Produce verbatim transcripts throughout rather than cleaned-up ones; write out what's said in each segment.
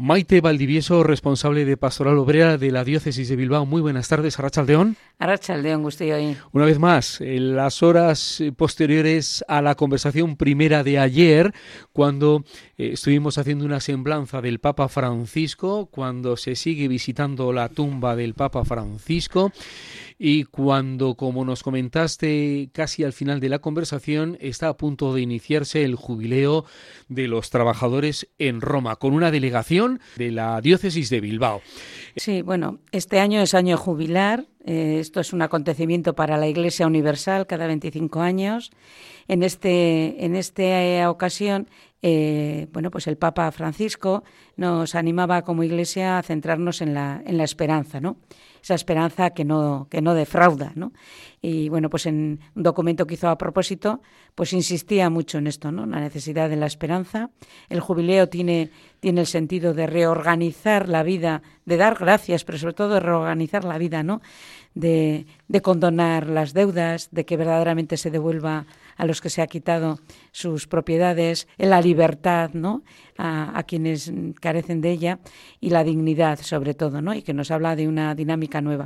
Maite Valdivieso, responsable de Pastoral Obrera de la Diócesis de Bilbao. Muy buenas tardes, Arratsaldeon. Arratsaldeon, gustillo ahí. Una vez más, en las horas posteriores a la conversación primera de ayer, cuando eh, estuvimos haciendo una semblanza del Papa Francisco, cuando se sigue visitando la tumba del Papa Francisco y cuando, como nos comentaste casi al final de la conversación, está a punto de iniciarse el jubileo de los trabajadores en Roma, con una delegación de la Diócesis de Bilbao. Sí, bueno, este año es año jubilar. Eh, esto es un acontecimiento para la Iglesia Universal cada veinticinco años. En este, en esta ocasión, eh, bueno, pues el Papa Francisco nos animaba como Iglesia a centrarnos en la, en la esperanza, ¿no? Esa esperanza que no, que no defrauda, ¿no? Y bueno, pues en un documento que hizo a propósito, pues insistía mucho en esto, ¿no? La necesidad de la esperanza. El jubileo tiene, tiene el sentido de reorganizar la vida, de dar gracias, pero sobre todo de reorganizar la vida, ¿no? De, de condonar las deudas, de que verdaderamente se devuelva a los que se ha quitado sus propiedades, la libertad, ¿no? A, a quienes carecen de ella, y la dignidad sobre todo, ¿no? Y que nos habla de una dinámica nueva.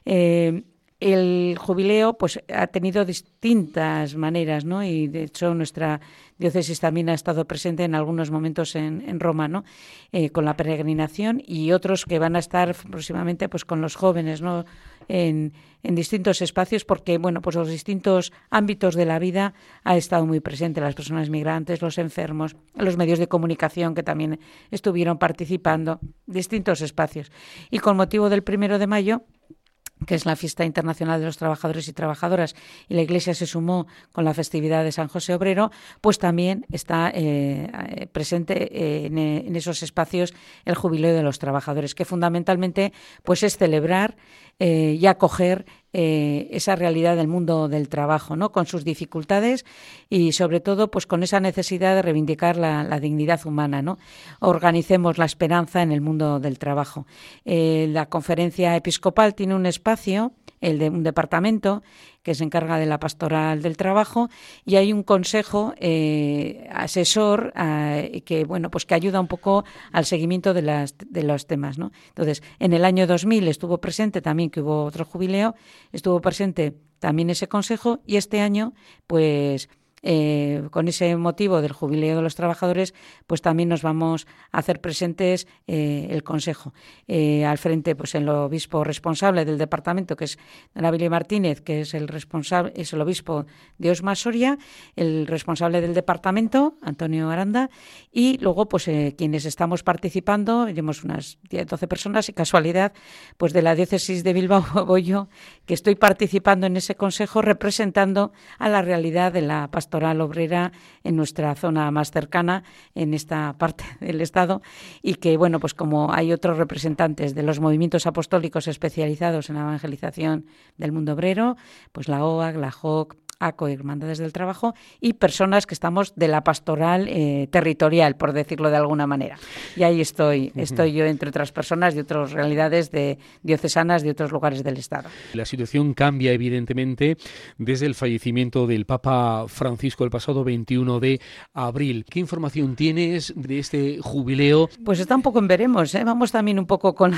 Eh, el jubileo pues ha tenido distintas maneras, ¿no? Y de hecho nuestra diócesis también ha estado presente en algunos momentos en, en Roma, ¿no? Eh, con la peregrinación, y otros que van a estar próximamente pues con los jóvenes, ¿no? En, en distintos espacios, porque bueno, pues los distintos ámbitos de la vida ha estado muy presente, las personas migrantes, los enfermos, los medios de comunicación que también estuvieron participando, distintos espacios. Y con motivo del primero de mayo, que es la fiesta internacional de los trabajadores y trabajadoras, y la Iglesia se sumó con la festividad de San José Obrero, pues también está eh, presente eh, en, en esos espacios el jubileo de los trabajadores, que fundamentalmente pues es celebrar eh, y acoger eh, esa realidad del mundo del trabajo, ¿no? Con sus dificultades y sobre todo pues con esa necesidad de reivindicar la, la dignidad humana, ¿no? Organicemos la esperanza en el mundo del trabajo. Eh, la conferencia episcopal tiene un espacio, el de un departamento que se encarga de la pastoral del trabajo, y hay un consejo eh, asesor eh, que bueno pues que ayuda un poco al seguimiento de las de los temas, ¿no? Entonces, en el año dos mil estuvo presente también, que hubo otro jubileo, estuvo presente también ese consejo, y este año pues Eh, con ese motivo del jubileo de los trabajadores, pues también nos vamos a hacer presentes eh, el Consejo. Eh, al frente, pues el obispo responsable del departamento, que es Nabili Martínez, que es el responsable, es el obispo de Osma Soria, el responsable del departamento, Antonio Aranda, y luego, pues eh, quienes estamos participando, iremos unas diez, doce personas, y casualidad, pues de la diócesis de Bilbao voy yo, que estoy participando en ese consejo representando a la realidad de la pastoral Pastoral Obrera en nuestra zona más cercana, en esta parte del Estado, y que, bueno, pues como hay otros representantes de los movimientos apostólicos especializados en la evangelización del mundo obrero, pues la O A C, la J O C, A C O, Hermandades del Trabajo, y personas que estamos de la pastoral eh, territorial, por decirlo de alguna manera. Y ahí estoy, estoy yo entre otras personas de otras realidades de diocesanas de otros lugares del Estado. La situación cambia evidentemente desde el fallecimiento del Papa Francisco el pasado veintiuno de abril. ¿Qué información tienes de este jubileo? Pues está un poco en veremos, ¿eh? Vamos también un poco con,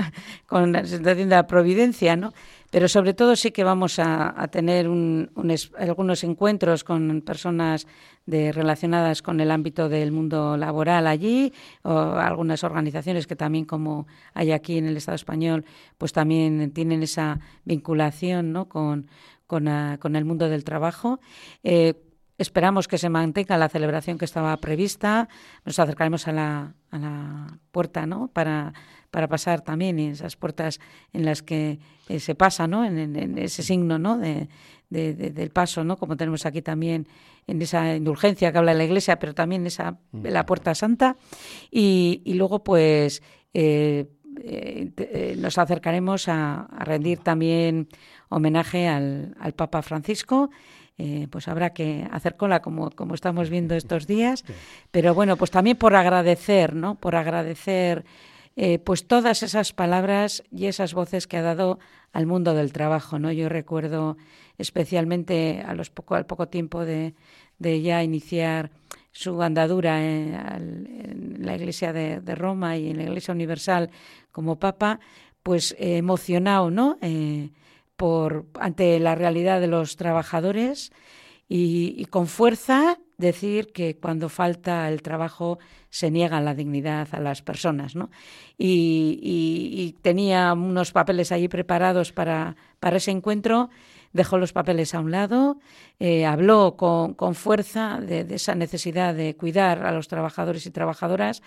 con la situación de la providencia, ¿no? Pero sobre todo sí que vamos a, a tener un, un es, algunos encuentros con personas de, relacionadas con el ámbito del mundo laboral allí, o algunas organizaciones que también, como hay aquí en el Estado español, pues también tienen esa vinculación, ¿no? con, con, a, con el mundo del trabajo. Eh, Esperamos que se mantenga la celebración que estaba prevista. Nos acercaremos a la, a la puerta, ¿no? Para, para pasar también en esas puertas en las que eh, se pasa, ¿no? En, en, en ese signo, ¿no? De, de, de, del paso, ¿no? Como tenemos aquí también en esa indulgencia que habla la Iglesia, pero también esa la puerta santa. Y, y luego, pues, eh, eh, eh, nos acercaremos a, a rendir también homenaje al, al Papa Francisco. Eh, pues habrá que hacer cola como, como estamos viendo estos días, pero bueno, pues también por agradecer, ¿no? Por agradecer eh, pues todas esas palabras y esas voces que ha dado al mundo del trabajo, ¿no? Yo recuerdo especialmente a los poco, al poco tiempo de, de ya iniciar su andadura en, en la Iglesia de, de Roma y en la Iglesia Universal como Papa, pues eh, emocionado, ¿no? Eh, por ante la realidad de los trabajadores y, y con fuerza decir que cuando falta el trabajo se niega la dignidad a las personas, ¿no? Y, y, y tenía unos papeles allí preparados para, para ese encuentro, dejó los papeles a un lado, eh, habló con, con fuerza de, de esa necesidad de cuidar a los trabajadores y trabajadoras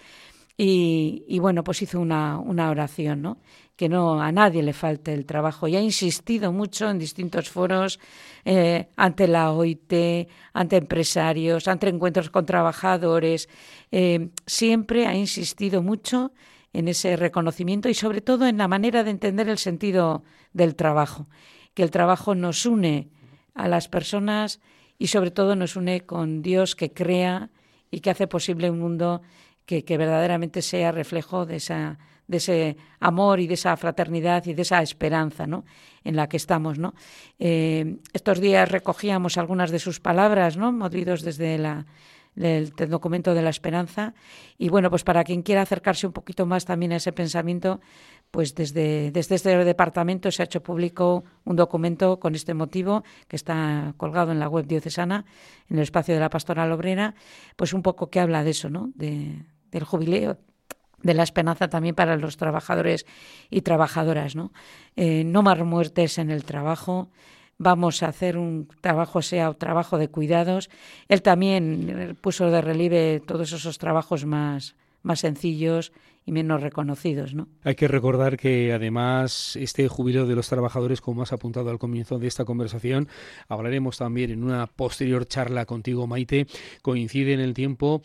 y, y bueno, pues hizo una, una oración, ¿no? Que no a nadie le falte el trabajo y ha insistido mucho en distintos foros eh, ante la O I T, ante empresarios, ante encuentros con trabajadores, eh, siempre ha insistido mucho en ese reconocimiento y sobre todo en la manera de entender el sentido del trabajo, que el trabajo nos une a las personas y sobre todo nos une con Dios que crea y que hace posible un mundo que, que verdaderamente sea reflejo de esa de ese amor y de esa fraternidad y de esa esperanza, ¿no?, en la que estamos, ¿no? Eh, estos días recogíamos algunas de sus palabras, ¿no?, movidos desde la, el, el documento de la esperanza y bueno, pues para quien quiera acercarse un poquito más también a ese pensamiento, pues desde, desde este departamento se ha hecho público un documento con este motivo que está colgado en la web diocesana, en el espacio de la Pastoral Obrera, pues un poco que habla de eso, ¿no?, de, del jubileo, de la esperanza también para los trabajadores y trabajadoras, ¿no? Eh, no más muertes en el trabajo, vamos a hacer un trabajo, sea un trabajo de cuidados. Él también puso de relieve todos esos trabajos más, más sencillos y menos reconocidos, ¿no? Hay que recordar que además este jubileo de los trabajadores, como has apuntado al comienzo de esta conversación, hablaremos también en una posterior charla contigo, Maite, coincide en el tiempo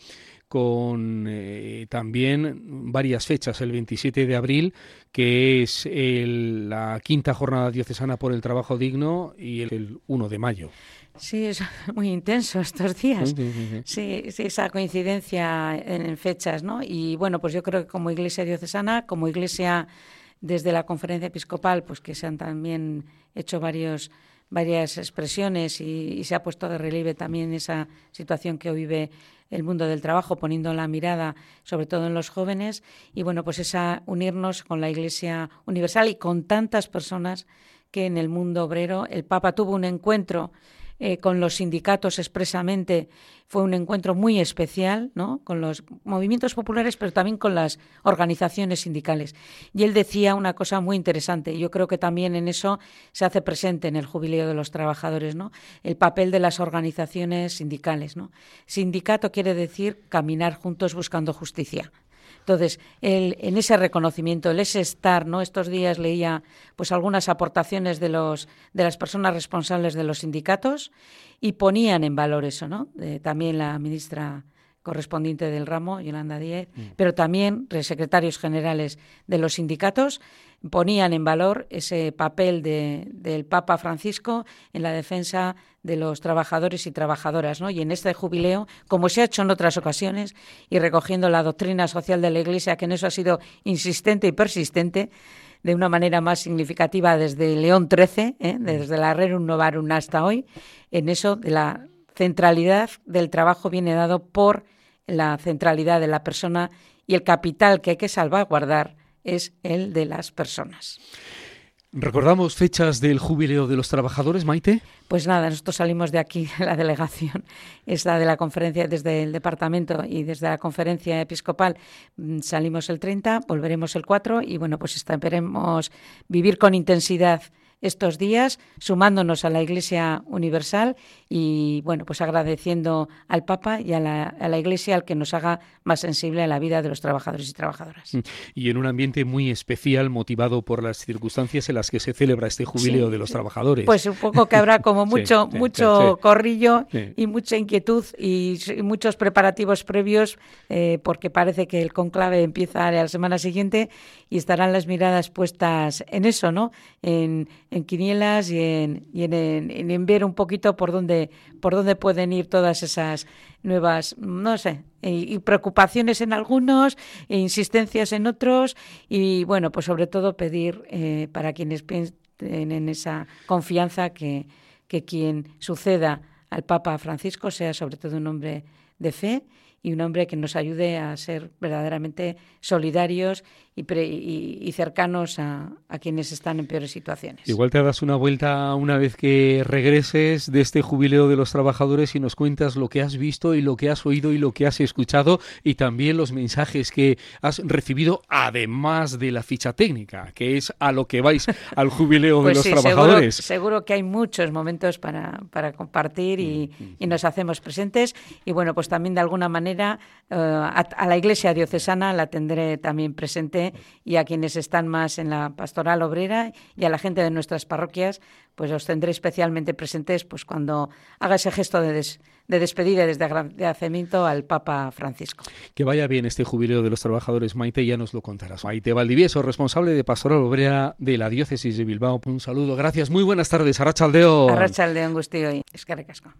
con eh, también varias fechas, el veintisiete de abril, que es el, la quinta jornada diocesana por el trabajo digno, y el, el uno de mayo. Sí, es muy intenso estos días. Sí, sí, sí. Sí, sí, esa coincidencia en, en fechas, ¿no? Y bueno, pues yo creo que como Iglesia diocesana, como Iglesia desde la Conferencia Episcopal, pues que se han también hecho varios varias expresiones y, y se ha puesto de relieve también esa situación que hoy vive el mundo del trabajo, poniendo la mirada sobre todo en los jóvenes y bueno, pues esa unirnos con la Iglesia Universal y con tantas personas que en el mundo obrero el Papa tuvo un encuentro eh, con los sindicatos expresamente, fue un encuentro muy especial, ¿no?, con los movimientos populares, pero también con las organizaciones sindicales. Y él decía una cosa muy interesante, yo creo que también en eso se hace presente en el jubileo de los trabajadores, ¿no?, el papel de las organizaciones sindicales, ¿no? Sindicato quiere decir caminar juntos buscando justicia. Entonces, él, en ese reconocimiento, el ese estar, ¿no? Estos días leía pues algunas aportaciones de los de las personas responsables de los sindicatos y ponían en valor eso, ¿no? Eh, también la ministra correspondiente del ramo, Yolanda Díez, mm. pero también los secretarios generales de los sindicatos ponían en valor ese papel de, del Papa Francisco en la defensa de los trabajadores y trabajadoras, ¿no? Y en este jubileo, como se ha hecho en otras ocasiones, y recogiendo la doctrina social de la Iglesia, que en eso ha sido insistente y persistente, de una manera más significativa desde León trece, ¿eh? desde la Rerum Novarum hasta hoy, en eso de la centralidad del trabajo viene dado por la centralidad de la persona y el capital que hay que salvaguardar es el de las personas. ¿Recordamos fechas del jubileo de los trabajadores, Maite? Pues nada, nosotros salimos de aquí, la delegación es la de la conferencia desde el departamento y desde la conferencia episcopal salimos el treinta, volveremos el cuatro y bueno, pues esperemos vivir con intensidad estos días, sumándonos a la Iglesia Universal y, bueno, pues agradeciendo al Papa y a la, a la Iglesia al que nos haga más sensible a la vida de los trabajadores y trabajadoras. Y en un ambiente muy especial, motivado por las circunstancias en las que se celebra este jubileo sí, de los sí. trabajadores. Pues un poco que habrá como mucho, sí, mucho sí, sí. corrillo sí. y mucha inquietud y, y muchos preparativos previos, eh, porque parece que el conclave empieza la semana siguiente y estarán las miradas puestas en eso, ¿no? En en quinielas y en, y en, en, en ver un poquito por dónde por dónde pueden ir todas esas nuevas, no sé, y, y preocupaciones en algunos, e insistencias en otros, y bueno, pues sobre todo pedir eh, para quienes piensen en esa confianza que, que quien suceda al Papa Francisco sea sobre todo un hombre de fe y un hombre que nos ayude a ser verdaderamente solidarios y, pre, y, y cercanos a, a quienes están en peores situaciones. Igual te das una vuelta una vez que regreses de este jubileo de los trabajadores y nos cuentas lo que has visto y lo que has oído y lo que has escuchado y también los mensajes que has recibido, además de la ficha técnica, que es a lo que vais al jubileo pues de los sí, trabajadores. Seguro, seguro que hay muchos momentos para, para compartir y, y nos hacemos presentes. Y bueno, pues también de alguna manera uh, a, a la Iglesia diocesana la tendré también presente y a quienes están más en la pastoral obrera y a la gente de nuestras parroquias, pues os tendré especialmente presentes pues cuando haga ese gesto de, des, de despedida y desde agradecimiento al Papa Francisco. Que vaya bien este jubileo de los trabajadores, Maite, ya nos lo contarás. Maite Valdivieso, responsable de pastoral obrera de la diócesis de Bilbao. Un saludo, gracias, muy buenas tardes, Arratsaldeon. Arratsaldeon guztioi, eskerrik asko.